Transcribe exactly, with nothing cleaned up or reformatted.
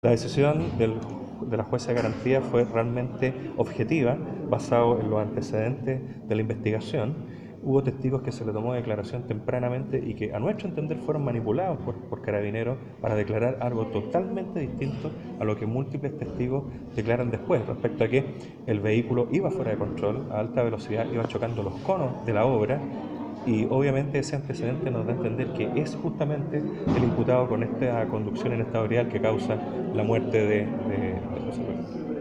La decisión del, de la jueza de garantía fue realmente objetiva, basado en los antecedentes de la investigación. Hubo testigos que se le tomó declaración tempranamente y que, a nuestro entender, fueron manipulados por, por carabineros para declarar algo totalmente distinto a lo que múltiples testigos declaran después, respecto a que el vehículo iba fuera de control, a alta velocidad, iba chocando los conos de la obra. Y obviamente ese antecedente nos da a entender que es justamente el imputado con esta conducción en estado ebrial que causa la muerte de, de, de José Luis.